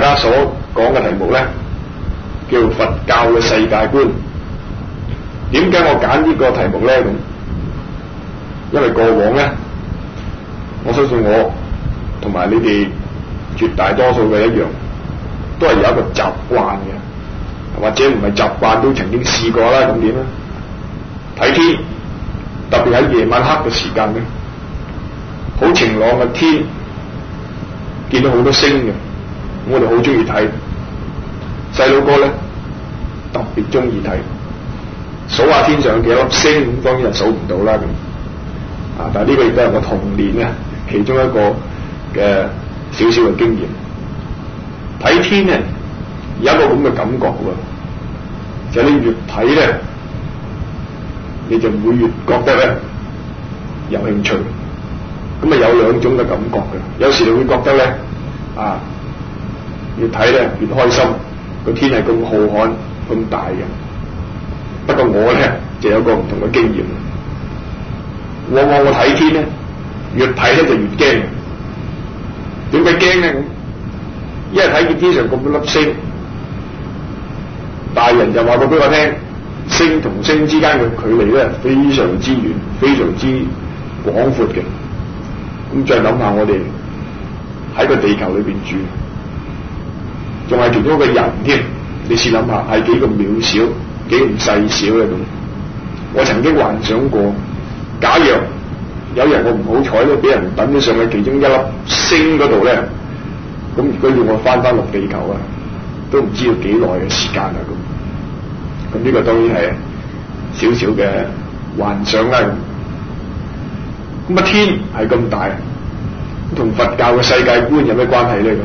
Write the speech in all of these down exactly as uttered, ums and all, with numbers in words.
家所講嘅題目咧，叫佛教嘅世界觀。點解我揀呢個題目咧？咁，因為過往咧，我相信我同埋你哋絕大多數嘅一樣，都係有一個習慣嘅，或者唔係習慣都曾經試過啦。咁點咧？睇天，特別喺夜晚黑嘅時間咧，好晴朗嘅天，見到好多星嘅，我哋好中意睇。細佬哥咧特別中意睇，數下天上有幾粒星，當然係數唔到啦咁。啊，但係呢個亦都係我童年咧其中一個嘅少少嘅經驗。睇天咧有一個咁嘅感覺喎，就係你越睇咧，你就會越覺得咧有興趣。咁啊有兩種嘅感覺嘅，有時你會覺得咧啊越睇咧越開心，個天係咁浩瀚咁大嘅。不過我咧就有個唔同嘅經驗，往往我睇天咧越睇咧就越驚。點解驚咧？因為睇見天上咁多粒星，大人就話過俾我聽，星同星之間嘅距離咧非常之遠，非常之廣闊嘅。咁再諗下我哋喺個地球裏邊住，仲係其中一個人添，你試諗下係幾咁渺小，幾咁細小咧咁。我曾經幻想過，假若有人我唔好彩咧，俾人抌咗上去其中一粒星嗰度咧，咁如果要我翻翻落地球啊，都唔知要幾耐嘅時間啊咁。咁呢個當然係少少嘅幻想啦。咁啊天係咁大，同佛教嘅世界觀有咩關係咧咁？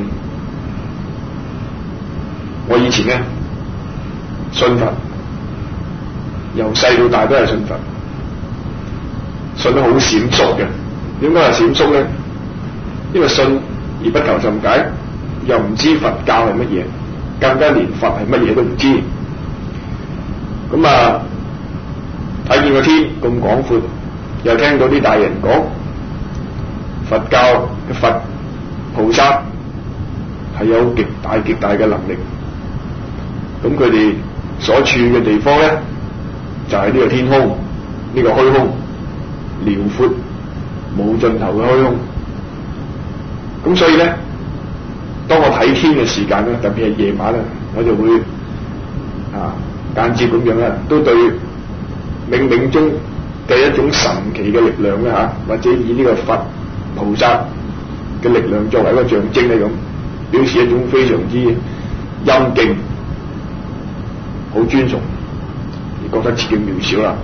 我以前咧信佛，由細到大都係信佛，信得好閃縮嘅。點解係閃縮咧？因為信而不求甚解，又唔知佛教係乜嘢，更加連佛係乜嘢都唔知。咁啊睇見個天咁廣闊，又聽到啲大人講佛教嘅佛菩薩係有極大極大嘅能力，咁佢哋所處嘅地方咧就係、是、呢個天空，呢、這個虛空遼闊冇盡頭嘅虛空。咁所以咧，當我睇天嘅時間咧，特別係夜晚咧，我就會啊間接咁樣咧，都對冥冥中嘅一種神奇嘅力量咧嚇、啊，或者以呢個佛菩薩嘅力量作為一個象徵咧咁，表示一種非常之欽敬、好尊崇，而覺得自己渺小啦。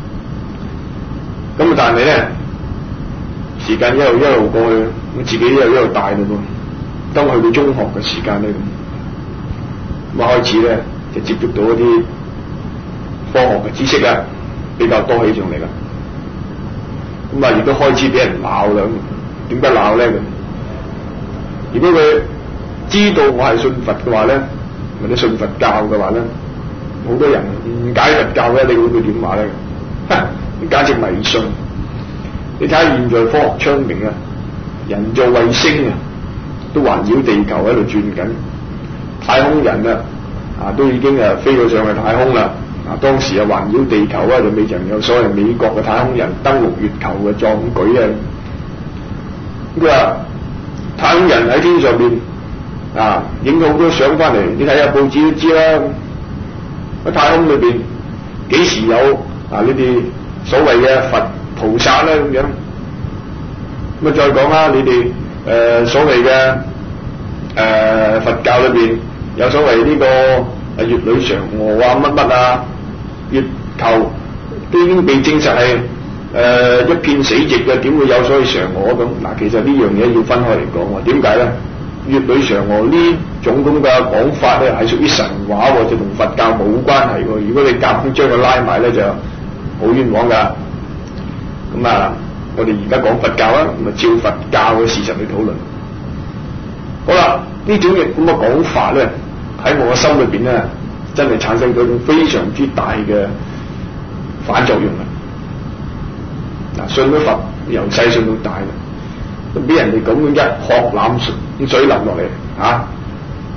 咁但係咧，時間一路一路過去，咁自己一路一路大嘞噃。當我去到中學嘅時間咧，咁咁開始咧就接觸到一啲科學嘅知識啊，比較多起上嚟啦。咁啊，亦都開始俾人鬧啦。點解鬧咧咁？如果佢知道我係信佛嘅話咧，或者信佛教嘅話咧，好多人誤解佛教咧，你會會點話咧？你簡直迷信！你睇下現在科學昌明啊，人造衛星啊，都環繞地球喺度轉緊，太空人啊啊都已經啊飛咗上去太空啦。啊，當時啊環繞地球啊，就未曾有所謂美國嘅太空人登陸月球嘅壯舉啊。佢話太空人喺天上邊啊影咗好多相翻嚟，你睇下報紙都知啦。喺太空裏邊幾時有啊呢啲所謂嘅佛菩薩咧咁樣？咁啊再講啦，你哋誒、呃、所謂嘅誒、呃、佛教裏邊有所謂呢個月女嫦娥啊乜乜啊，月球都已經被證實係誒、呃、一片死寂嘅，點會有所謂嫦娥咁？嗱，其實呢樣嘢要分開嚟講喎。點解咧？月女嫦娥呢種咁嘅講法咧係屬於神話喎，就同佛教冇關係喎。如果你夾硬將佢拉埋咧，就好冤枉㗎。咁啊，我哋而家講佛教啊，咁啊照佛教嘅事實去討論。好啦，呢種咁嘅講法咧，喺我嘅心裏邊咧，真係產生咗一種非常之大嘅反作用啊！嗱，信咗佛，由細信到大啦，咁俾人哋咁樣一殼攬水淋落嚟嚇，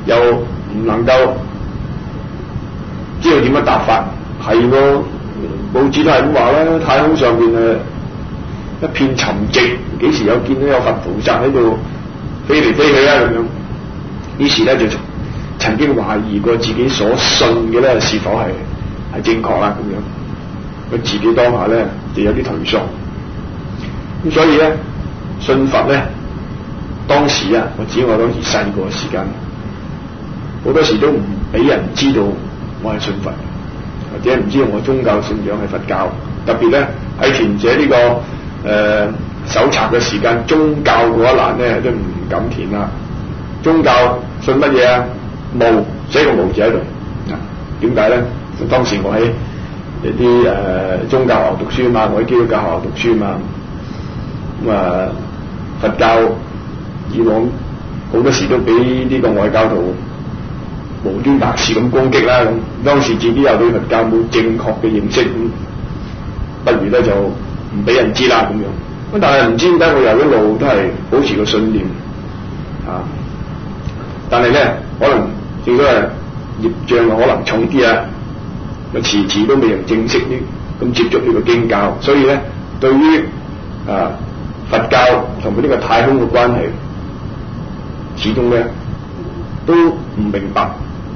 又唔能夠知道點樣答法，係喎，報紙都係咁話啦，太空上邊誒一片沉寂，幾時有見到有佛菩薩喺度飛嚟飛去啊咁樣？於是咧就曾經懷疑過自己所信嘅咧是否係係正確啦咁樣，佢自己當下咧就有啲頹喪。咁所以咧信佛咧，當時啊，我指我當時細個嘅時間，好多時都唔俾人知道我係信佛，或者唔知道我宗教信仰係佛教。特別咧喺填寫呢、這個誒、呃、手冊嘅時間，宗教嗰一欄咧都唔敢填啦。宗教信乜嘢啊？無，寫個無字喺度。啊，點解咧？當時我喺一啲誒、呃、宗教學校讀書啊嘛，我喺基督教學校讀書啊嘛。咁、嗯、啊，佛教以往好多時都俾呢個外教徒無端白事咁攻擊啦。咁當時自己又對佛教冇正確嘅認識，咁不如咧就唔俾人知啦咁樣。咁但係唔知點解我又一路都係保持個信念啊。但係咧，可能正所謂業障可能重啲啊，我遲遲都未能正式呢咁接觸呢個經教，所以咧對於啊佛教同埋呢個太空嘅關係，始終咧都唔明白。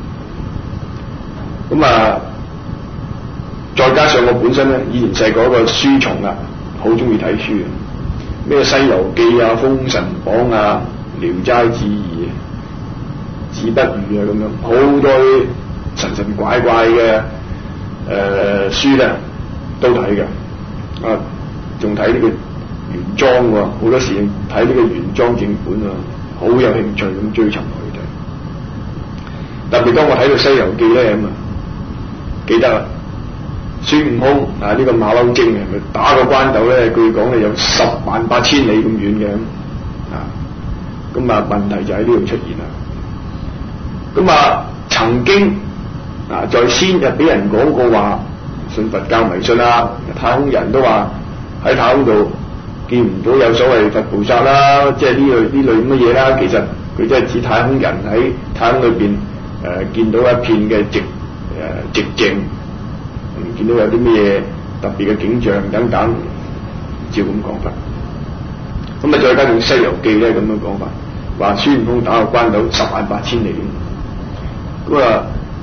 咁啊，再加上我本身咧以前細個一個書蟲啊，好中意睇書嘅，咩《西遊記》啊、《封神榜》啊、《聊齋志異》、《子不語》啊咁樣，好多啲神神怪怪嘅誒、呃、書咧都睇嘅。啊，仲睇呢個原裝喎，好多時睇呢個原裝正本啊，好有興趣咁追尋佢哋。特別當我睇到《西遊記》咧咁啊，記得啦，孫悟空啊呢、這個馬騮精啊，佢打個關斗咧，據講咧有十萬八千里咁遠嘅啊，咁啊問題就喺呢度出現啦。咁啊曾經啊在先日俾人講過話，信佛教迷信啊，太空人都話喺太空度見唔到有所謂佛菩薩啦，即係呢類呢類咁嘅嘢啦。其實佢真係指太空人喺太空裏邊誒、呃、見到一片嘅寂誒寂靜，唔、呃、見到有啲咩嘢特別嘅景象等等，照咁講法。咁啊再加上《西遊記》咧咁樣講法，話孫悟空打個關斗十萬八千里。咁啊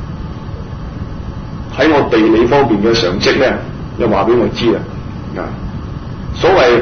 喺我地理方面嘅常識咧，又話俾我知啦。啊，所謂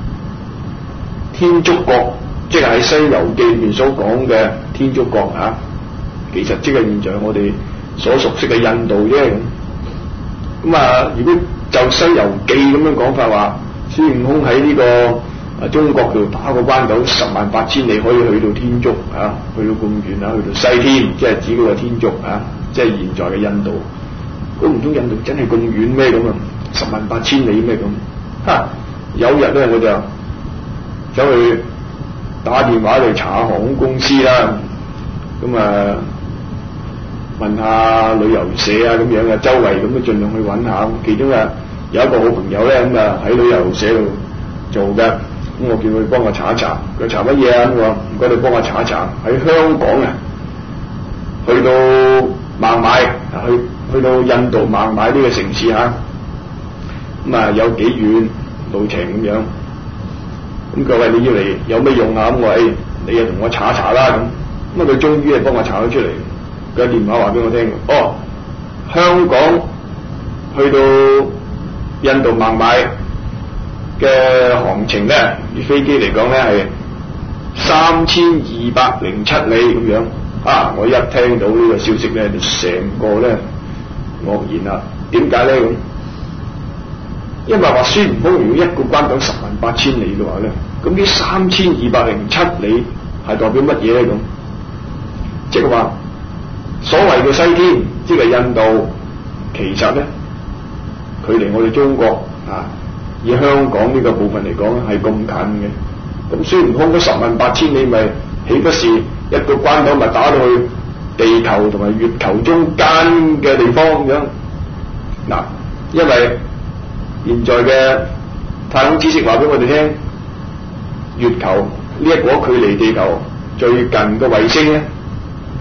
天竺國，即係喺《西遊記》裏面所講嘅天竺國啊，其實即係現在我哋所熟悉嘅印度啫。咁啊，如果就《西遊記》咁樣講法話，孫悟空喺呢個啊中國度打個關斗十萬八千里可以去到天竺啊，去到咁遠啊，去到西天，即係指嗰個天竺啊，即係現在嘅印度。咁唔通印度真係咁遠咩咁啊？十萬八千里咩咁？哈！有日咧我就走去打電話去查航空公司啦，咁啊問下旅遊社啊咁樣啊，周圍咁啊盡量去揾下。其中啊有一個好朋友咧咁啊喺旅遊社度做嘅，咁我叫佢幫我查一查。佢查乜嘢啊？咁我話唔該你幫我查一查喺香港啊，去到孟買啊，去去到印度孟買呢個城市嚇，咁啊有幾遠路程咁樣。咁佢話你要嚟有咩用啊？咁我話誒，你又同我查一查啦咁。咁啊佢終於係幫我查咗出嚟。佢電話話俾我聽，哦，香港去到印度孟買嘅航程咧，以飛機嚟講咧係三千二百零七里咁樣。啊！我一聽到呢個消息咧，就成個咧愕然啦。點解咧咁？因為話孫悟空如果一個關斗十萬八千里嘅話咧，咁呢三千二百零七里係代表乜嘢咧咁？即係話所謂嘅西天，即係印度，其實咧距離我哋中國啊，以香港呢個部分嚟講係咁近嘅。咁孫悟空嗰十萬八千里咪豈不是一個關斗咪打到去地球同埋月球中間嘅地方咁樣？嗱，因為現在嘅太空知識話俾我哋聽，月球呢一個距離地球最近嘅衛星咧，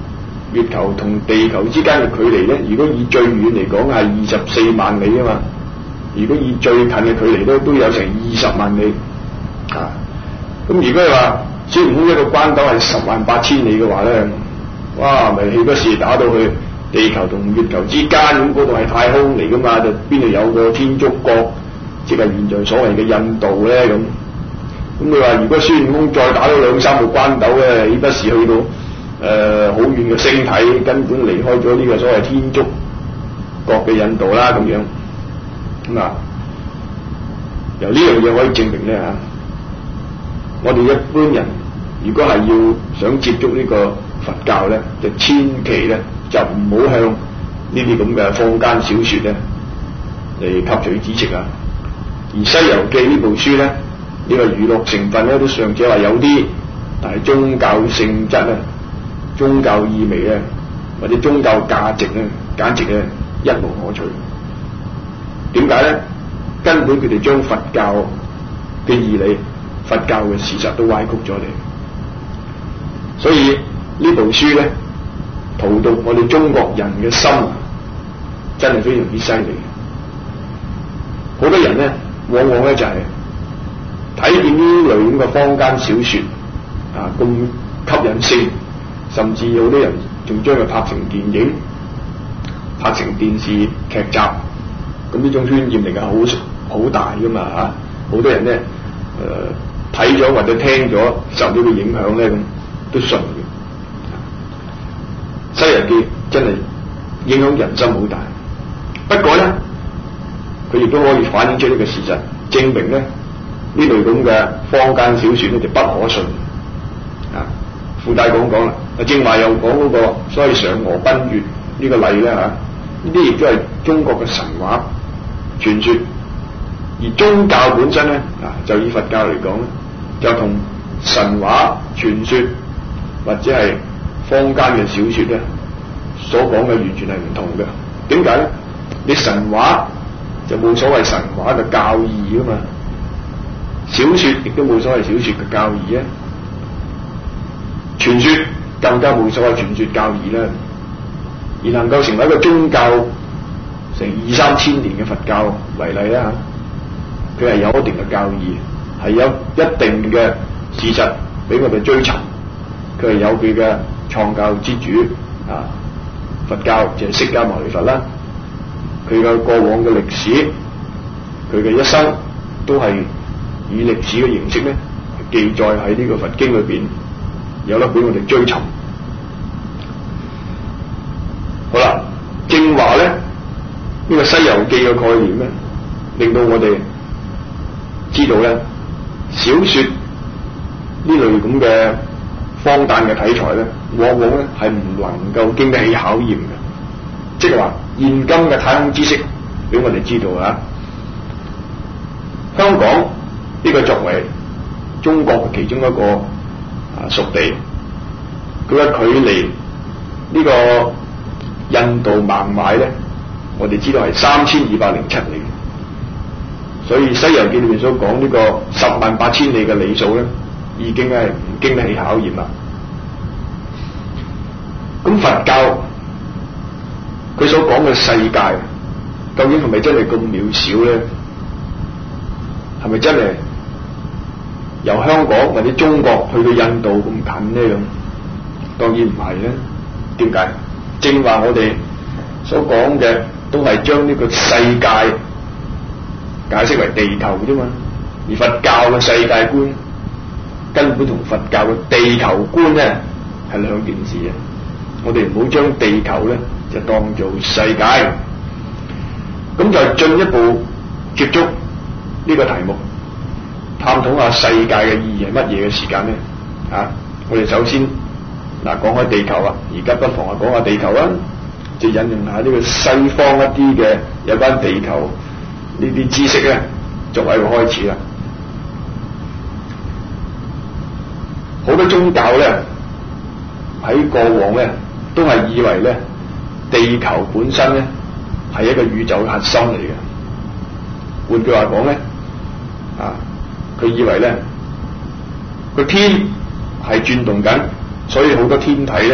月球同地球之間嘅距離咧，如果以最遠嚟講係二十四萬里啊嘛，如果以最近嘅距離咧，都有成二十萬里啊。咁如果係話孫悟空一個關斗係十萬八千里嘅話咧，哇，咪豈不是打到去地球同月球之間，咁嗰度係太空嚟噶嘛，就邊度有個天竺國，即係現在所謂嘅印度咧咁。咁你話如果孫悟空再打到兩三個關斗咧，豈不是去到誒好遠嘅星體，根本離開咗呢個所謂天竺國嘅印度啦咁樣。咁啊，由呢樣嘢可以證明咧嚇，我哋一般人如果係要想接觸呢個佛教咧，就千祈咧就唔好向呢啲咁嘅坊間小説咧嚟吸取知識啊。而《西遊記》呢部書咧，呢個娛樂成分咧都尚且話有啲，但係宗教性質咧、宗教意味咧，或者宗教價值咧，簡直咧一無可取。點解咧？根本佢哋將佛教嘅義理、佛教嘅事實都歪曲咗嚟。所以呢部書咧，荼毒我哋中國人嘅心，真係非常之犀利。好多人咧，往往咧就係、是。睇見呢類咁嘅坊間小説啊，咁吸引性，甚至有啲人仲將佢拍成電影、拍成電視劇集，咁呢種渲染力係好好大噶嘛嚇！好、啊、多人咧誒睇咗或者聽咗受到嘅影響咧，咁都信嘅。《西遊記》真係影響人心好大，不過咧，佢亦都可以反映出呢個事實，證明咧。呢類咁嘅坊間小説咧就不可信啊！附帶講講啦，啊正話又講嗰個所謂嫦娥奔月呢個例咧嚇，呢啲亦都係中國嘅神話傳說，而宗教本身咧啊，就以佛教嚟講咧，就同神話傳說或者係坊間嘅小説咧所講嘅完全係唔同嘅。點解咧？你神話就冇所謂神話嘅教義噶嘛。小説亦都冇所謂小説嘅教義啊，傳說更加冇所謂傳說教義啦。而能夠成為一個宗教，成二三千年嘅佛教為例啦嚇，佢係有一定嘅教義，係有一定嘅事實俾我哋追尋。佢係有佢嘅創教之主啊，佛教就係釋迦牟尼佛啦。佢嘅過往嘅歷史，佢嘅一生都係。以歷史嘅形式咧，記載喺呢個佛經裏邊，有得俾我哋追尋。好啦，正話咧，呢、這個《西遊記》嘅概念咧，令到我哋知道咧，小説呢類咁嘅荒誕嘅題材咧，往往咧係唔能夠經得起考驗嘅。即係話，現今嘅太空知識俾我哋知道啊，香港。呢個作為中國嘅其中一個啊屬地，佢嘅距離呢個印度孟買咧，我哋知道係三千二百零七里，所以《西遊記》裏面所講呢個十萬八千里嘅里數咧，已經係唔經得起考驗啦。咁佛教佢所講嘅世界，究竟係咪真係咁渺小咧？係咪真係由香港或者中國去到印度咁近呢？咁當然唔係咧。點解？正話我哋所講嘅都係將呢個世界解釋為地球啫嘛。而佛教嘅世界觀根本同佛教嘅地球觀咧係兩件事啊！我哋唔好將地球咧就當做世界，咁就進一步接觸呢個題目，探討下世界嘅意義係乜嘢嘅時間咧？啊，我哋首先嗱講開地球啊，而家不妨啊講下地球啦，就引用下呢個西方一啲嘅有關地球呢啲知識咧，作為一個開始啦。好多宗教咧喺過往咧都係以為咧地球本身咧係一個宇宙嘅核心嚟嘅。換句話講咧，啊，佢以為咧個天係轉動緊，所以好多天體咧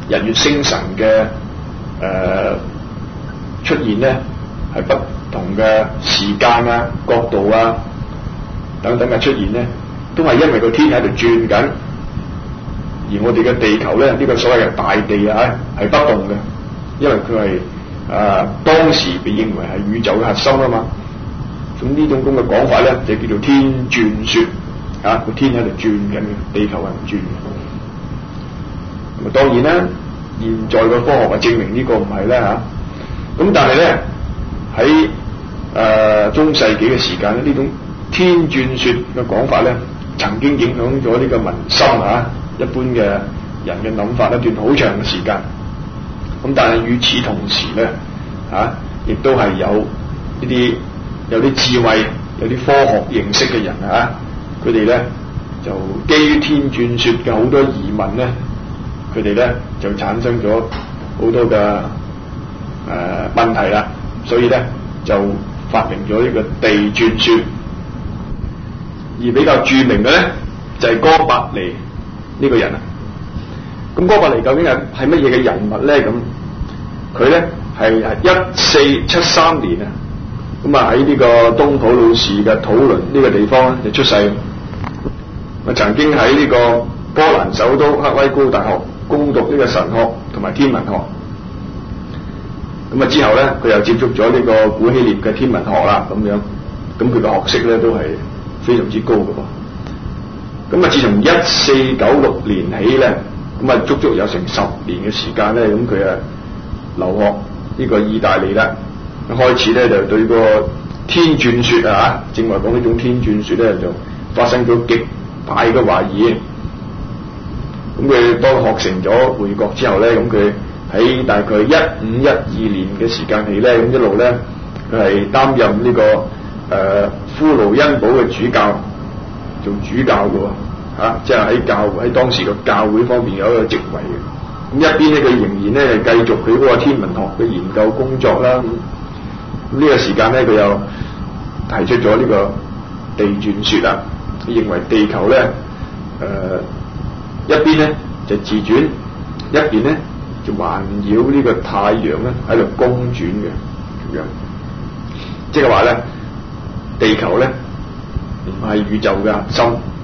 日月星辰嘅誒、呃、出現咧，係不同嘅時間啊、角度啊等等嘅出現咧，都係因為個天喺度轉緊，而我哋嘅地球咧，呢、這個所謂嘅大地啊，係不動嘅，因為佢係啊當時被認為係宇宙嘅核心啊嘛。咁呢種咁嘅講法咧，就叫做天轉說啊，個天喺度轉緊嘅，地球係唔轉嘅。咁啊，當然啦，現在嘅科學啊證明呢個唔係啦嚇。咁、啊、但係咧喺誒中世紀嘅時間咧，呢種天轉說嘅講法咧，曾經影響咗呢個民心啊，一般嘅人嘅諗法一段好長嘅時間。咁但係與此同時咧，啊，亦都係有呢啲有啲智慧、有啲科學認識嘅人啊，佢哋咧就基於天轉說嘅好多疑問咧，佢哋咧就產生咗好多嘅誒、呃、問題啦，所以咧就發明咗呢個地轉說。而比較著名嘅咧就係、是、哥白尼呢個人啊。咁哥白尼究竟係係乜嘢嘅人物咧？咁佢咧係一四七三年啊，咁啊喺呢個東普魯士嘅土倫呢個地方咧就出世。啊，曾經喺呢個波蘭首都克拉高大學攻讀呢個神學同埋天文學。咁啊之後咧佢又接觸咗呢個古希臘嘅天文學啦，咁樣，咁佢嘅學識咧都係非常之高嘅噃。咁啊自從一四九六年起咧，咁啊足足有成十年嘅時間咧，咁佢啊留學呢個意大利啦，開始咧就對個天轉說啊，正話講呢種天轉說咧就發生咗極大嘅懷疑。咁佢當學成咗回國之後咧，咁佢喺大概一五一二年嘅時間起咧，咁一路咧佢係擔任呢、這個誒、呃、呼盧恩堡嘅主教，做主教嘅喎，嚇，即係喺教喺當時嘅教會方面有一個職位嘅。咁一邊咧佢仍然咧繼續佢嗰個天文學嘅研究工作啦。咁呢個時間咧佢又提出咗呢個地轉說啊，佢認為地球咧誒、呃、一邊咧就自轉，一邊咧就環繞呢個太陽咧喺度公轉嘅咁樣，即係話咧地球咧唔係宇宙嘅核心。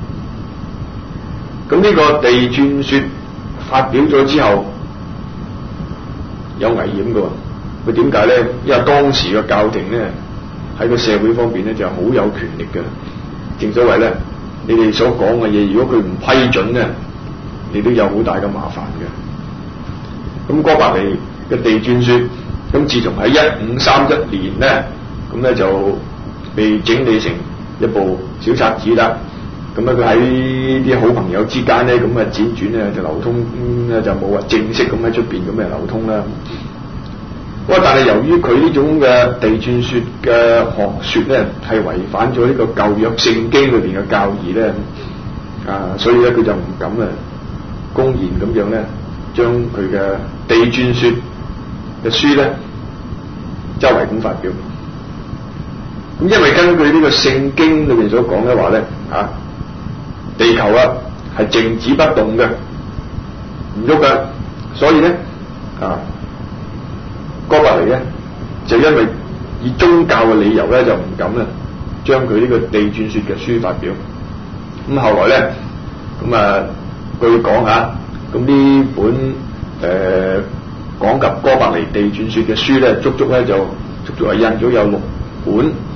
咁呢個地轉說發表咗之後有危險嘅喎，佢點解咧？因為當時嘅教廷咧喺個社會方面咧就好有權力嘅，正所謂咧，你哋所講嘅嘢，如果佢唔批准咧，你都有好大嘅麻煩嘅。咁哥白尼嘅地轉說，咁自從喺一五三一年咧，咁咧就被整理成一部小冊子啦。咁咧佢喺啲好朋友之間咧，咁啊輾轉咧就流通咧、嗯、就冇話正式咁喺出邊咁嘅流通啦。不過但係由於佢呢種嘅地轉說嘅學説咧係違反咗呢個舊約聖經裏邊嘅教義咧，啊，所以咧佢就唔敢啊公然咁樣咧將佢嘅地轉說嘅書咧周圍咁發表。咁因為根據呢個聖經裏邊所講嘅話咧，啊，地球啊係靜止不動嘅，唔喐嘅，所以咧啊，哥白尼咧就因為以宗教嘅理由咧就唔敢咧將佢呢個地轉說嘅書發表。咁後來咧咁啊據講嚇，咁呢本誒講及哥白尼地轉說嘅書咧，足足咧就足足係印咗有六本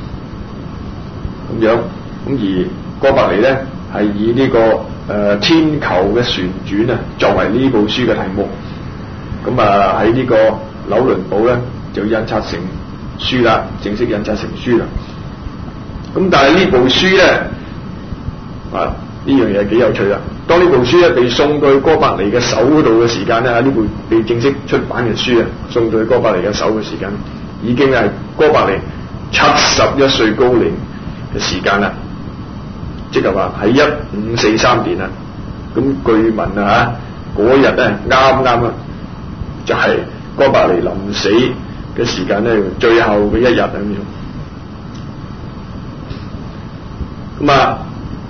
咁樣。咁而哥白尼咧係以呢、這個誒、呃、天球嘅旋轉啊作為呢部書嘅題目。咁啊喺呢個紐倫堡咧就印刷成書啦，正式印刷成書啦。咁但係呢部書咧啊呢樣嘢幾有趣啦。當呢部書咧被送到去哥白尼嘅手嗰度嘅時間咧，喺呢部被正式出版嘅書啊送到去哥白尼嘅手嘅時間，已經係哥白尼七十一歲高齡嘅時間啦。即係話喺一五四三年啊，咁據聞啊嚇嗰日咧啱啱啊就係、是、哥白尼臨死嘅時間咧，最後嘅一日咁樣。咁啊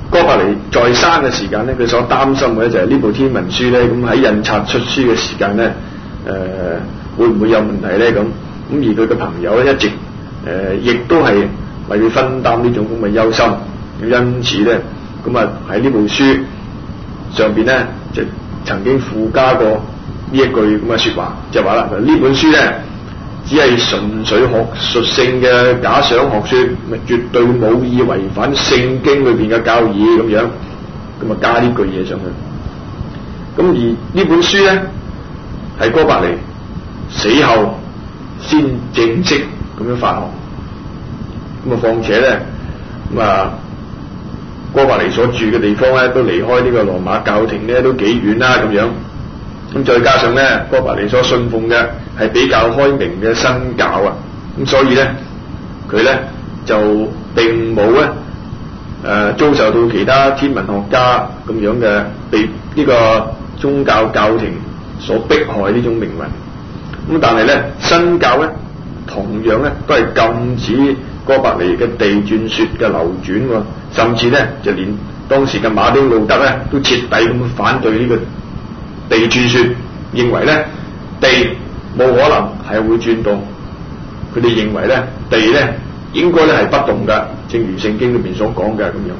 哥白尼在生嘅時間咧，佢所擔心嘅就係呢部天文書咧，咁喺印刷出書嘅時間咧，誒、呃、會唔會有問題咧？咁咁而佢嘅朋友咧一直誒、呃、亦都係為佢分擔呢種咁嘅憂心，因此咧，咁啊喺呢部書上邊咧就曾經附加過呢一句咁嘅説話，就話啦，呢本書咧只係純粹學術性嘅假想學説，咪絕對冇意違反聖經裏邊嘅教義咁樣，咁啊加呢句嘢上去。咁而呢本書咧係哥白尼死後先正式咁樣發行。咁啊，況且咧咁啊，哥白尼所住嘅地方咧都離開呢個羅馬教廷咧都幾遠啦咁樣。咁再加上咧，哥白尼所信奉嘅係比較開明嘅新教啊，咁所以咧佢咧就並冇咧誒遭受到其他天文學家咁樣嘅被呢個宗教教廷所迫害呢種命運。咁但係咧新教咧同樣咧都係禁止哥白尼嘅地轉說嘅流轉喎，甚至咧就連當時嘅馬丁路德咧都徹底咁反對呢個地轉說，認為咧地冇可能係會轉動，佢哋認為咧地咧應該咧係不動噶，正如聖經裏邊所講嘅咁樣。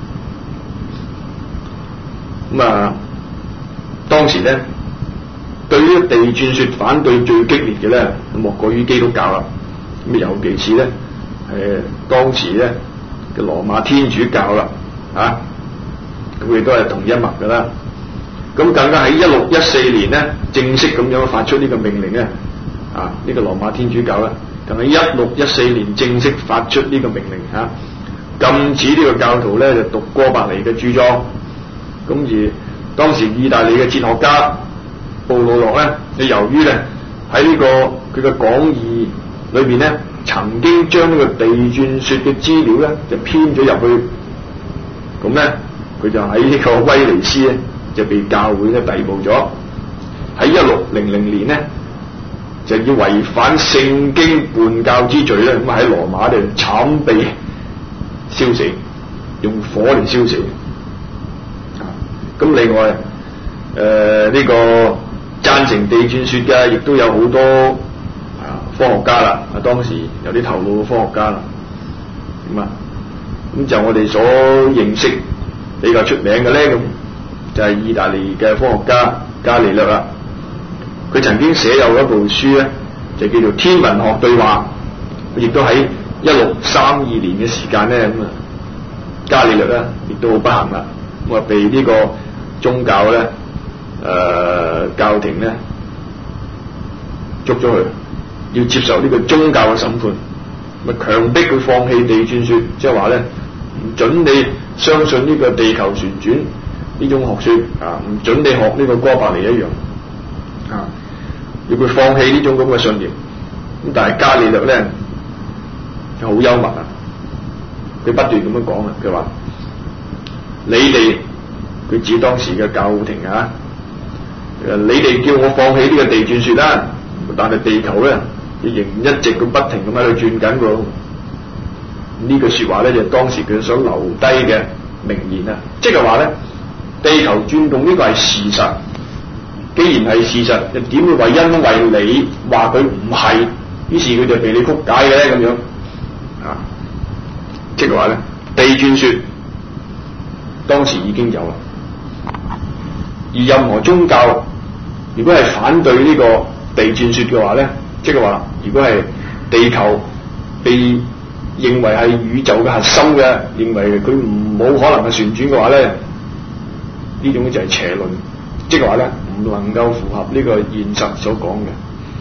咁啊，當時咧對於地轉說反對最激烈嘅咧，莫過於基督教啦。咁尤其是咧誒當時咧嘅羅馬天主教啦，啊，佢哋都係同一脈噶啦。咁更加喺一六一四年咧，正式咁樣發出呢個命令咧，啊，呢、這個羅馬天主教咧，更喺一六一四年正式發出呢個命令嚇、啊，禁止呢個教徒咧就讀哥白尼嘅著作。咁而當時意大利嘅哲學家布魯諾咧，就由於咧喺呢、這個佢嘅講義裏邊咧，曾經將呢個地轉說嘅資料咧就編咗入去，咁咧佢就喺呢個威尼斯咧，就被教會咧逮捕咗，喺一六零零年咧就以違反聖經叛教之罪咧，咁喺羅馬咧慘被燒死，用火嚟燒死。啊，咁另外誒呢、呃這個贊成地轉說嘅，亦都有好多啊科學家啦，啊當時有啲頭腦嘅科學家啦，咁啊咁就我哋所認識比較出名嘅咧咁。就係意大利嘅科學家伽利略啦，佢曾經寫有一部書咧，就叫做《天文學對話》，亦都喺一六三二年嘅時間咧，咁啊，伽利略咧亦都好不幸啦，咁啊被呢個宗教咧誒、呃、教廷咧捉咗去，要接受呢個宗教嘅審判，咪強迫佢放棄地轉說，即係話咧唔准你相信呢個地球旋轉呢種學說啊，唔准你學呢個哥白尼一樣啊，要佢放棄呢種咁嘅信念。咁但係伽利略咧就好幽默啊，佢不斷咁樣講啊，佢話你哋，佢指當時嘅教廷啊，誒你哋叫我放棄呢個地轉說啦，但係地球咧仍一直咁不停咁喺度轉緊喎。呢句說話咧就係當時佢想留低嘅名言啊，即係話咧。地球轉動呢個係事實，既然係事實，又點會話因為你話佢唔係，於是佢就被你曲解嘅咧咁樣啊？即係話咧，地轉說當時已經有啦，而任何宗教如果係反對呢個地轉說嘅話咧，即係話如果係地球被認為係宇宙嘅核心嘅，認為佢唔冇可能係旋轉嘅話咧。呢種就係邪論，即係話咧唔能夠符合呢個現實所講嘅。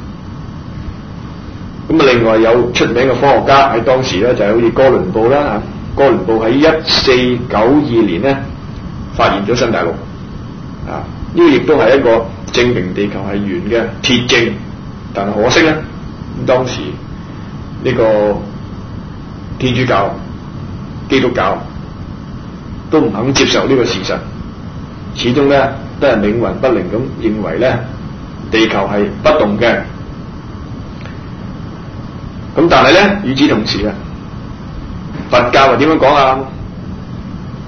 咁啊，另外有出名嘅科學家喺當時咧，就係好似哥倫布啦嚇，哥倫布喺一四九二年咧發現咗新大陸，啊，呢個亦都係一個證明地球係圓嘅鐵證，但係可惜咧，咁當時呢個天主教、基督教都唔肯接受呢個事實。始終咧都係冥頑不靈咁認為咧地球係不動嘅，咁但係咧與此同時啊，佛教係點樣講啊？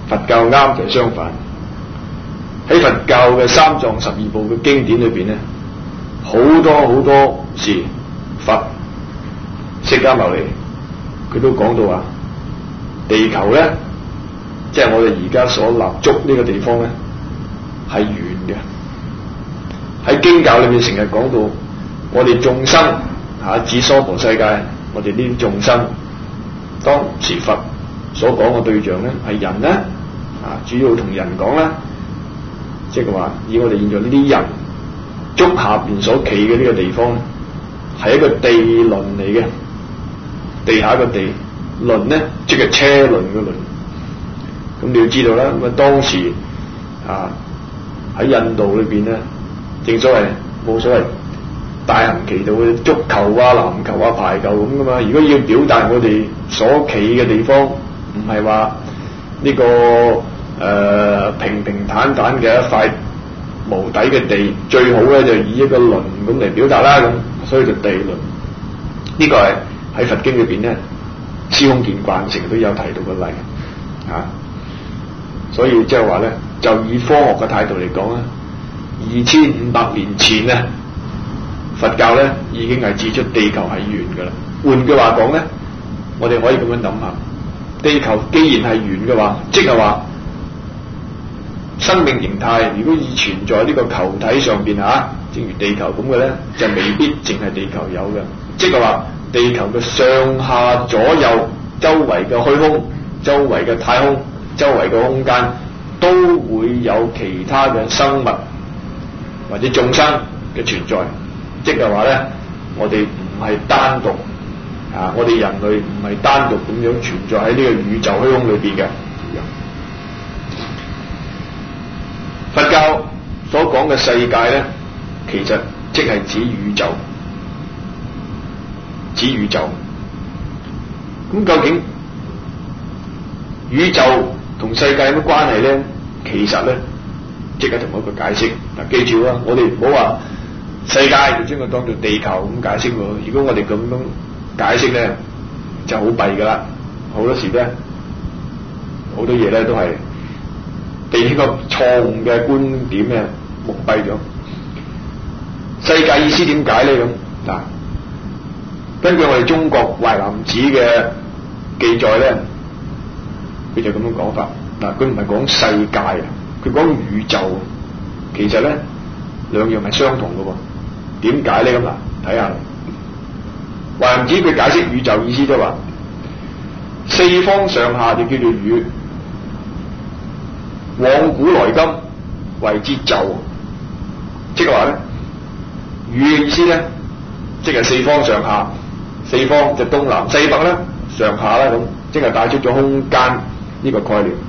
佛教啱就係相反。喺佛教嘅三藏十二部嘅經典裏邊咧，好多好多時佛釋迦牟尼佢都講到話，地球咧，即係我哋而家所立足呢個地方咧，係圓嘅。喺經教裏面成日講到，我哋眾生嚇指娑婆世界，我哋呢啲眾生，當時佛所講嘅對象咧係人咧，啊主要同人講啦，即係話以我哋現在呢啲人足下邊所企嘅呢個地方咧，係一個地輪嚟嘅，地下個地輪咧，即係車輪嘅輪。咁你要知道啦，咁啊當時啊喺印度裏邊咧，正所謂冇所謂大行其道嘅足球啊、籃球啊、排球咁噶嘛。如果要表達我哋所企嘅地方，唔係話呢個誒、呃、平平坦坦嘅一塊無底嘅地，最好咧就以一個輪咁嚟表達啦。咁所以就地輪。呢、這個係喺佛經裏邊咧，司空見慣，成日都有提到個例啊。所以即係話咧，就以科學嘅態度嚟講咧，二千五百年前咧，佛教咧已經係指出地球係圓噶啦。換句話講咧，我哋可以咁樣諗下，地球既然係圓嘅話，即係話生命形態如果已存在呢個球體上邊嚇，正如地球咁嘅咧，就未必淨係地球有嘅。即係話地球嘅上下左右周圍嘅虛空、周圍嘅太空、周圍嘅空間都會有其他嘅生物或者眾生嘅存在，即係話咧，我哋唔係單獨啊，我哋人類唔係單獨咁樣存在喺呢個宇宙虛空裏邊嘅。佛教所講嘅世界咧，其實即係指宇宙，指宇宙。咁究竟宇宙同世界有乜關係咧？其實咧，即刻同我一個解釋。嗱，記住啊，我哋唔好話世界就將佢當做地球咁解釋喎。如果我哋咁樣解釋咧，就好弊噶啦。好多時咧，好多嘢咧都係被呢個錯誤嘅觀點咧蒙蔽咗。世界意思點解咧？咁嗱，根據我哋中國淮南子嘅記載咧，佢就咁樣講法。嗱，佢唔係講世界啊，佢講宇宙。其實咧，兩樣係相同嘅喎。點解咧？咁嗱，睇下淮南子佢解釋宇宙意思都話，四方上下就叫做宇，往古來今謂之宙。即係話咧，宇嘅意思咧，即係四方上下，四方就東南西北啦，上下啦咁，即係帶出咗空間呢個概念。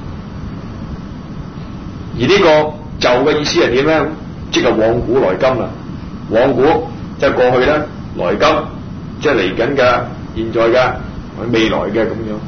而呢個宙嘅意思係點咧？即係往古來今啦，往古即係過去啦，來今即係嚟緊嘅、現在嘅、未來嘅咁樣。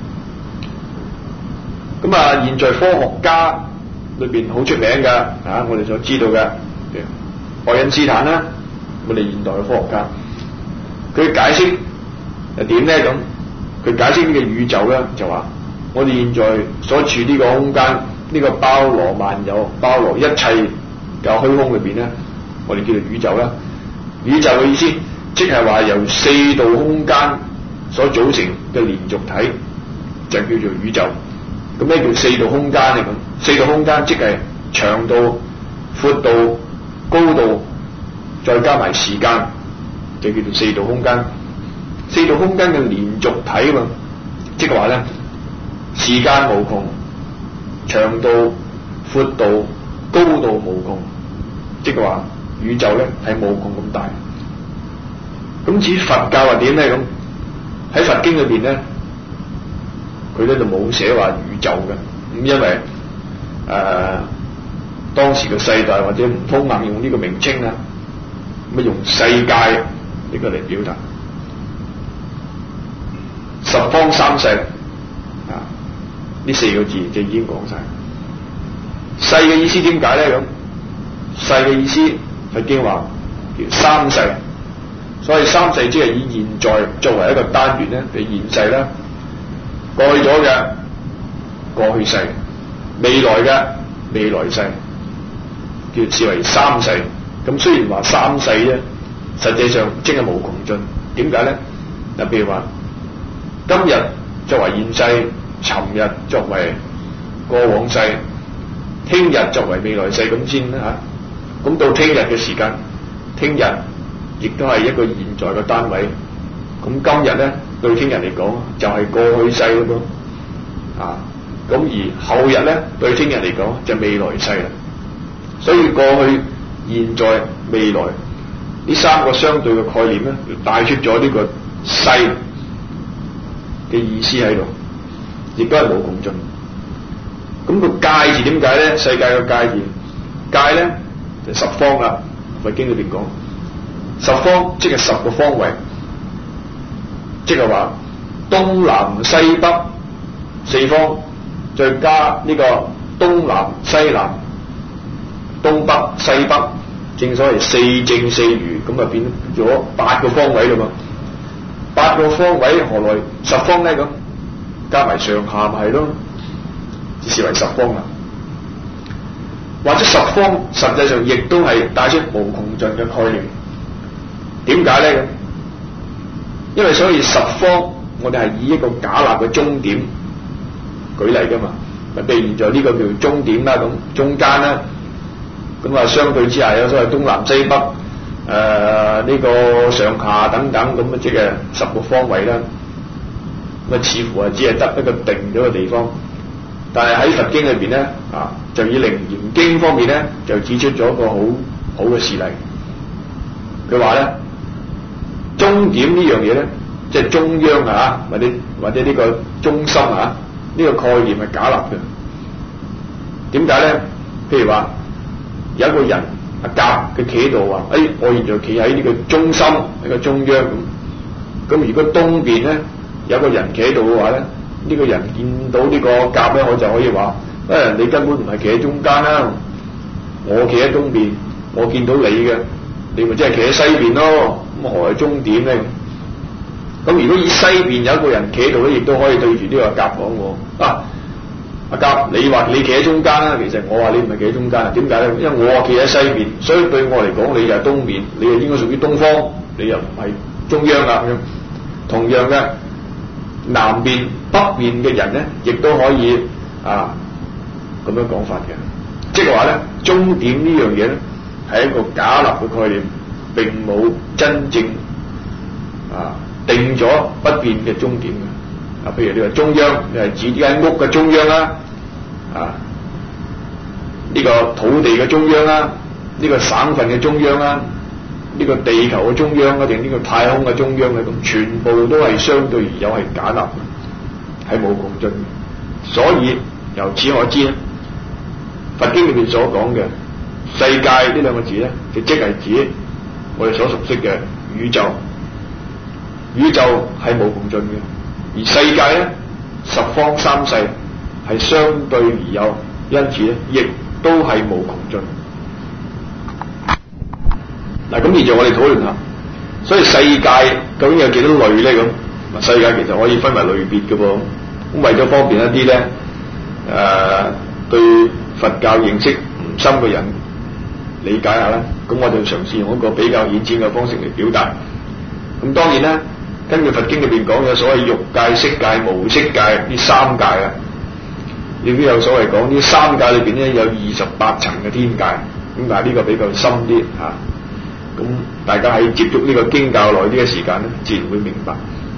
咁啊，現在科學家裏邊好出名嘅啊，我哋所知道嘅愛因斯坦啦，我哋現代嘅科學家，佢解釋係點咧？咁佢解釋呢個宇宙咧，就話我哋現在所處呢個空間，呢個包羅萬有、包羅一切嘅虛空裏邊咧，我哋叫做宇宙啦。宇宙嘅意思，即係話由四度空間所組成嘅連續體，就叫做宇宙。咁咩叫四度空間咧？咁四度空間即係長度、闊度、高度，再加埋時間，就叫做四度空間。四度空間嘅連續體啊嘛，即係話咧，時間無窮，長度、闊度、高度無窮，即係話宇宙咧係無窮咁大。咁至於佛教係點咧？咁喺佛經裏邊咧，佢咧就冇寫話宇宙嘅。咁因為誒、呃、當時嘅世代或者唔通硬用呢個名稱啊，咁啊用世界呢個嚟表達。十方三世啊，呢四個字就已經講晒。世嘅意思點解咧？咁世嘅意思佛經話叫三世，所以三世即係以現在作為一個單元咧，譬如現世啦，過去咗嘅、 過去世，未來嘅未來世，叫視為三世。咁雖然話三世啫，實際上即係無窮盡。點解咧？嗱，譬如話今日作為現世，尋日作為過往世，聽日作為未來世咁先啦嚇。咁、啊、到聽日嘅時間，聽日亦都係一個現在嘅單位。咁今日咧對聽日嚟講就係、是、過去世咯噃，啊，咁而後日咧對聽日嚟講就未來世啦。所以過去、現在、未來呢三個相對嘅概念咧，帶出咗呢個世嘅意思喺度，亦都係無窮盡。咁、那個界字點解咧？世界嘅界字，界咧就十方啦。佛經裏邊講十方即係十個方位。即係話東南西北四方，再加呢個東南西南、東北西北，正所謂四正四餘，咁啊變咗八個方位啦嘛。八個方位何來十方咧？咁加埋上下咪係咯，就視為十方啦。或者十方實際上亦都係帶出無窮盡嘅概念。點解咧？咁因為所以十方，我哋係以一個假立嘅終點舉例噶嘛，咪譬如現在呢個叫終點啦，咁中間啦，咁啊相對之下有所謂東南西北，誒、呃、呢、這個上下等等，咁啊即係十個方位啦。咁啊似乎係只係得一個定咗嘅地方，但係喺佛經裏邊咧啊，就以《楞嚴經》方面咧就指出咗一個好好嘅事例。佢話咧，終點呢樣嘢咧，即係中央啊，或者或者呢個中心啊，呢個概念係假立嘅。點解咧？譬如話有一個人阿甲，佢企喺度話：誒、哎，我現在企喺呢個中心，呢個中央咁。咁如果東邊咧有個人企喺度嘅話咧，呢、這個人見到呢個甲咧，我就可以話：誒、哎，你根本唔係企喺中間啦，我企喺東邊，我見到你嘅，你咪即係企喺西邊咯。咁何謂終點咧？咁如果以西邊有一個人企喺度咧，亦都可以對住呢個甲講喎。啊，阿甲，你話你企喺中間啦，其實我話你唔係企喺中間啊。點解咧？因為我企喺西邊，所以對我嚟講，你就係東面，你就應該屬於東方，你又唔係中央啦。同樣嘅，南邊、北面嘅人咧，亦都可以啊咁樣講法嘅。即係話咧，終點呢樣嘢咧，係一個假立嘅概念。並冇真正啊定咗不變嘅終點嘅。啊，譬如你話中央，你係指呢間屋嘅中央啦，啊呢個土地嘅中央啦，呢個省份嘅中央啦，呢個地球嘅中央啊，定呢個太空嘅中央咧，咁全部都係相對而有係假立，係無窮盡嘅。所以由此可知咧，佛經裏面所講嘅世界呢兩個字咧，就即係指我哋所熟悉嘅宇宙，宇宙係無窮盡嘅，而世界咧十方三世係相對而有，因此咧亦都係無窮盡。嗱，咁現在我哋討論下，所以世界究竟有幾多類咧？咁世界其實可以分為類別嘅噃。咁為咗方便一啲咧，誒、呃、對佛教認識唔深嘅人理解下啦，咁我就嘗試用一個比較顯淺嘅方式嚟表達。咁當然啦，根據佛經裏邊講嘅所謂欲界、色界、無色界呢三界啊，亦都有所謂講呢三界裏邊咧有二十八層嘅天界。咁但係呢個比較深啲嚇，咁、啊、大家喺接觸呢個經教耐啲嘅時間咧，自然會明白。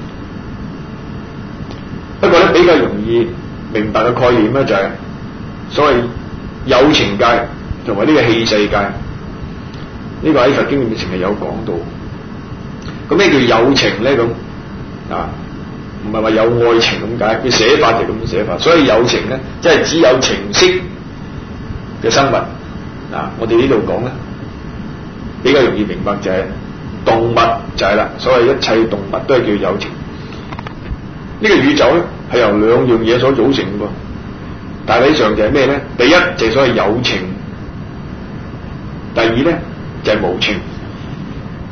不過咧比較容易明白嘅概念咧就係所謂有情界同埋呢個器世界，呢、這個喺佛經裏面成日有講到。咁咩叫有情咧？咁啊，唔係話有愛情咁解，佢寫法就咁寫法。所以有情咧，即係只有情識嘅生物。啊，我哋呢度講咧比較容易明白就係動物就係啦。所謂一切動物都係叫有情。呢、這個宇宙咧係由兩樣嘢所組成嘅噃。大體上就係咩咧？第一就係所謂有情，第二咧就係無情。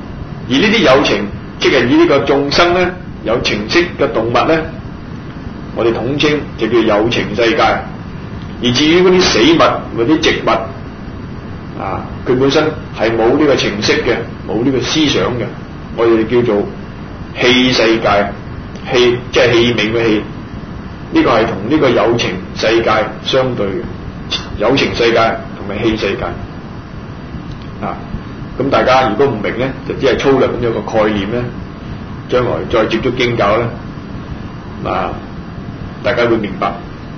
而呢啲有情，即係以呢個眾生咧有情識嘅動物咧， 我哋統稱就叫有情世界。而至於嗰啲死物或者植物啊，佢本身係冇呢個情識嘅，冇呢個思想嘅，我哋叫做器世界。器即係器皿嘅器，呢個係同呢個有情世界相對嘅。有情世界同埋器世界啊，咁大家如果唔明咧，就只係粗略咁有個概念咧，將來再接觸經教咧，啊，大家會明白。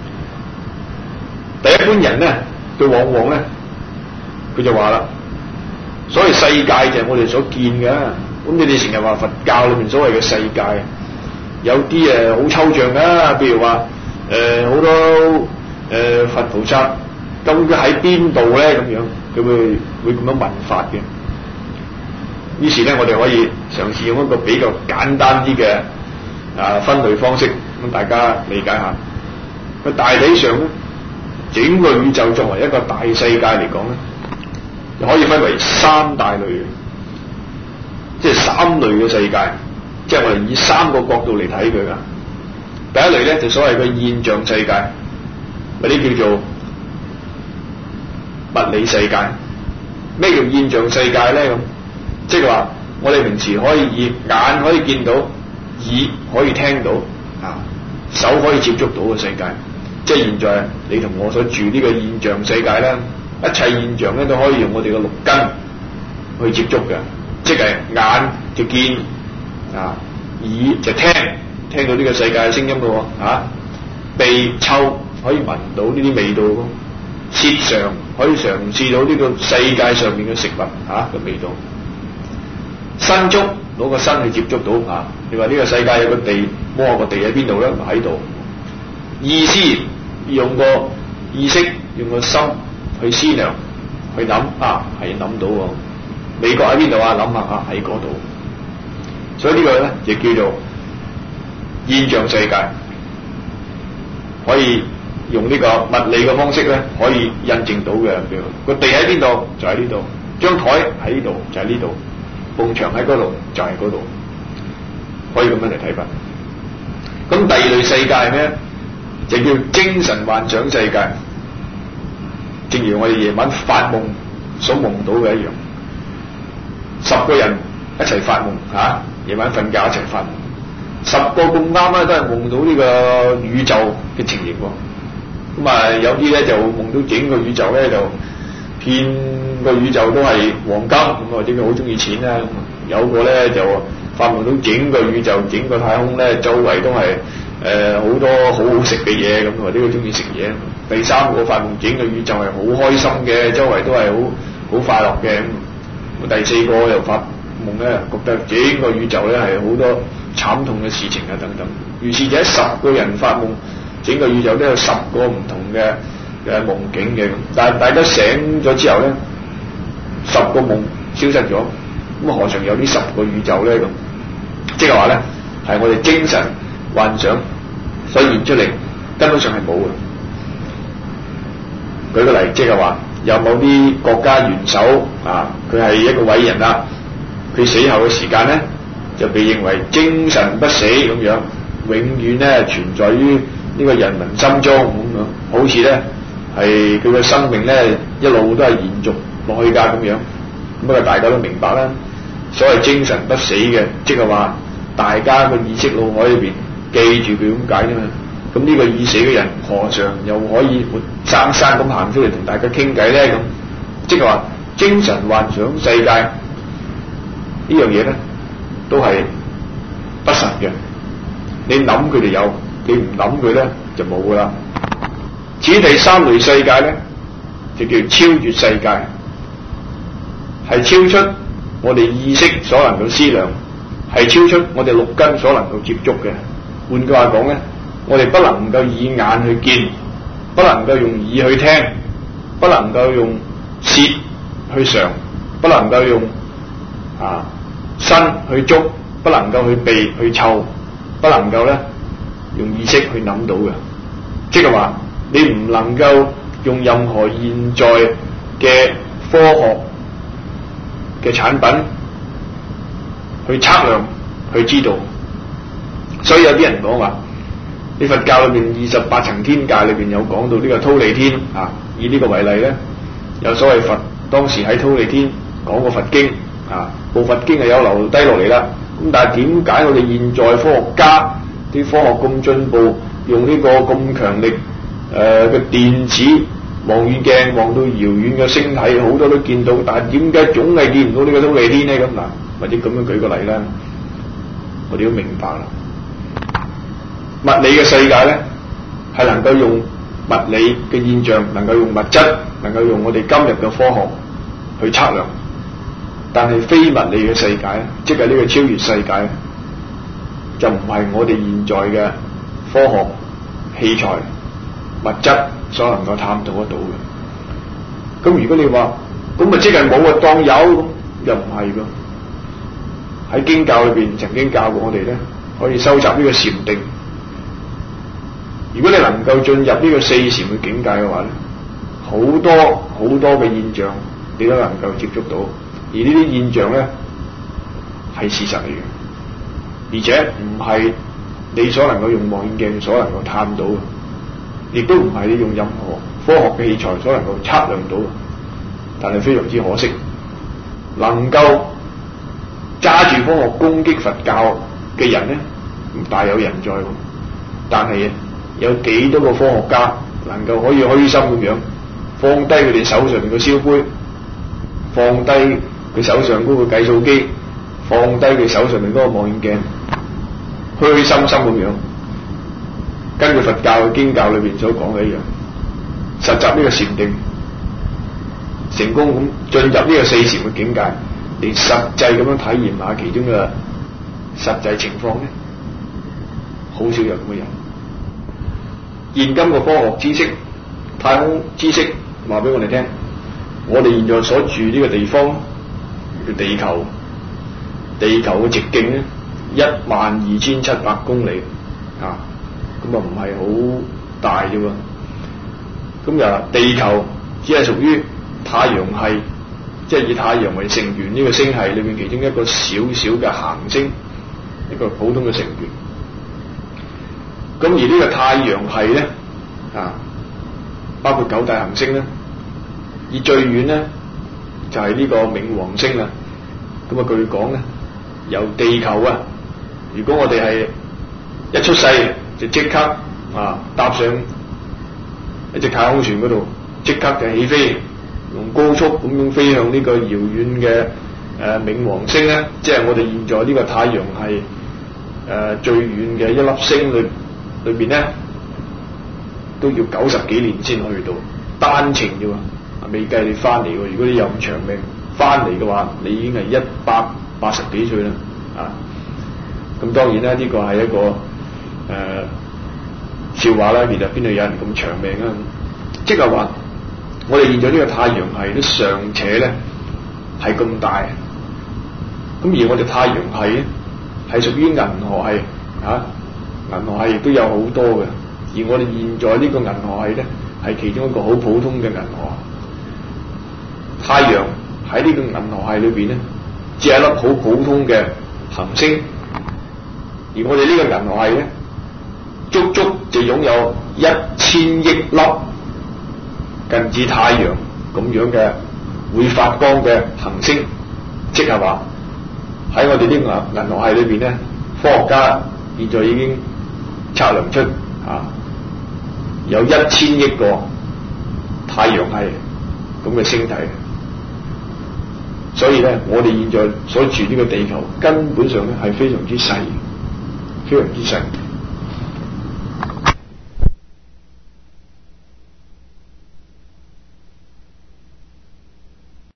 第一般人咧，佢往往咧，佢就話啦，所謂世界就係我哋所見嘅，咁你哋成日話佛教裏面所謂嘅世界，有啲誒好抽象啊，譬如話誒好多誒、呃、佛菩薩，咁佢喺邊度咧？咁樣佢會會咁樣問法嘅。於是咧，我哋可以嘗試用一個比較簡單啲嘅啊分類方式，咁大家理解下。佢大體上咧，整個宇宙作為一個大世界嚟講咧，可以分為三大類，即係三類嘅世界，即係我哋以三個角度嚟睇佢噶。第一類咧就所謂嘅現象世界，嗰啲叫做物理世界。咩叫現象世界咧？咁即係話我哋平時可以以眼可以見到，耳可以聽到，啊手可以接觸到嘅世界。即係現在你同我所住呢個現象世界咧，一切現象咧都可以用我哋嘅六根去接觸嘅，即係眼就見，啊耳就聽，聽到呢個世界嘅聲音咯，啊鼻嗅可以聞到呢啲味道咯，舌嘗可以嘗試到呢個世界上面嘅食物啊嘅味道，身觸攞個身去接觸到啊，你話呢個世界有個地，摸下個地喺邊度咧？喺度。意思用個意識，用個心去思量，去諗啊，係諗到喎。美國喺邊度啊？諗下啊，喺嗰度。所以個呢個咧就叫做現象世界，可以用呢個物理嘅方式咧，可以印證到嘅。譬如個地喺邊度就喺呢度，張台喺呢度就喺呢度，埲牆喺嗰度就喺嗰度，可以咁樣嚟睇法。咁第二類世界係咩？就叫精神幻想世界，正如我哋夜晚發夢所夢到嘅一樣。十個人一齊發夢嚇，夜晚瞓覺一齊發夢，十個咁啱咧都係夢到呢個宇宙嘅情形喎。咁啊有啲咧就夢到整個宇宙咧就遍個宇宙都係黃金，咁啊或者佢好中意錢啦。有個咧就發夢到整個宇宙、整個太空咧周圍都係誒好多好好食嘅嘢，咁或者佢中意食嘢。第三個發夢整個宇宙係好開心嘅，周圍都係好好快樂嘅。咁第四個又發夢咧，覺得整個宇宙咧係好多慘痛嘅事情啊等等。於是者十個人發夢，整個宇宙都有十個唔同嘅嘅夢境嘅。但係大家醒咗之後咧，十個夢消失咗，咁何嘗有呢十個宇宙咧？咁即係話咧，係我哋精神幻想所現出嚟，根本上係冇嘅。舉個例，即係話有某啲國家元首啊，佢係一個偉人啦，佢死後嘅時間咧就被認為精神不死咁樣，永遠咧存在於呢個人民心中咁樣，好似咧係佢嘅生命咧一路都係延續落去㗎咁樣。咁啊，大家都明白啦。所謂精神不死嘅，即係話大家個意識腦海裏邊記住佢咁解啫嘛。咁呢個已死嘅人何嘗又可以活生生咁行出嚟同大家傾偈咧？咁即係話精神幻想世界呢樣嘢咧，都係不實嘅。你諗佢哋有，你唔諗佢咧就冇噶啦。至於第三類世界咧，就叫超越世界，係超出我哋意識所能夠思量，係超出我哋六根所能夠接觸嘅。換句話講咧，我哋不能夠以眼去見，不能夠用耳去聽，不能夠用舌去嘗，不能夠用啊身去觸，不能夠去鼻去嗅，不能夠咧用意識去諗到嘅。即係話你唔能夠用任何現在嘅科學嘅產品去測量去知道。所以有啲人講話你佛教裏邊二十八層天界裏邊有講到呢個忉利天啊，以呢個為例咧，有所謂佛當時喺忉利天講過佛經啊，部佛經係有留低落嚟啦。咁但係點解我哋現在科學家啲科學咁進步，用呢個咁強力誒嘅、呃、電子望遠鏡望到遙遠嘅星體，好多都見到，但係點解總係見唔到呢個忉利天咧？咁嗱，或者咁樣舉個例啦，我哋都明白啦。物理嘅世界咧，係能夠用物理嘅現象，能夠用物質，能夠用我哋今日嘅科學去測量。但係非物理嘅世界咧，即係呢個超越世界咧，就唔係我哋現在嘅科學器材物質所能夠探討得到嘅。咁如果你話咁咪即係冇啊，當有咁又唔係㗎。喺經教裏邊曾經教過我哋咧，可以收集呢個禪定。如果你能夠進入呢個四禪嘅境界嘅話咧，好多好多嘅現象你都能夠接觸到，而呢啲現象咧係事實嚟嘅，而且唔係你所能夠用望遠鏡所能夠探到嘅，亦都唔係你用任何科學嘅器材所能夠測量到嘅。但係非常之可惜，能夠揸住科學攻擊佛教嘅人咧，唔大有人在，但係有幾多個科學家能夠可以虛心咁樣放低佢哋手上面嘅燒杯，放低佢手上嗰個計數機，放低佢手上面嗰個望遠鏡，虛心心咁樣根據佛教嘅經教裏邊所講嘅一樣，實習呢個禪定，成功咁進入呢個四禪嘅境界，你實際咁樣體驗下其中嘅實際情況咧，好少有咁嘅人。現今嘅科學知識、太空知識話俾我哋聽，我哋現在所住呢個地方叫地球，地球嘅直徑咧一萬二千七百公里啊，咁啊唔係好大啫喎。咁又地球只係屬於太陽系，即係以太陽為成員呢個星系裏面其中一個小小嘅行星，一個普通嘅成員。咁而呢個太陽系咧啊，包括九大行星咧，以最遠咧就係、是、呢個冥王星啦。咁啊據講咧，由地球啊，如果我哋係一出世就即刻啊搭上一隻太空船嗰度，即刻就起飛，用高速咁樣飛向呢個遙遠嘅誒冥王星咧，即係我哋現在呢個太陽系誒、呃、最遠嘅一粒星裏裏邊咧，都要九十幾年先去到單程啫喎，未計你翻嚟喎。如果你有咁長命翻嚟嘅話，你已經係一百八十幾歲啦啊！咁當然啦，呢、這個係一個誒、呃、笑話啦。其實邊度有人咁長命啊？即係話我哋現在呢個太陽系都尚且咧係咁大，咁而我哋太陽系咧係屬於銀河系啊。銀河系亦都有好多嘅，而我哋現在呢個銀河系咧係其中一個好普通嘅銀河。太陽喺呢個銀河系裏邊咧，只係一粒好普通嘅行星，而我哋呢個銀河系咧，足足就擁有一千億粒近似太陽咁樣嘅會發光嘅行星，即係話喺我哋呢個銀河系裏邊咧，科學家現在已經測量出啊，有一千億個太陽系咁嘅星體，所以咧，我哋現在所住呢個地球根本上咧係非常之細，非常之細。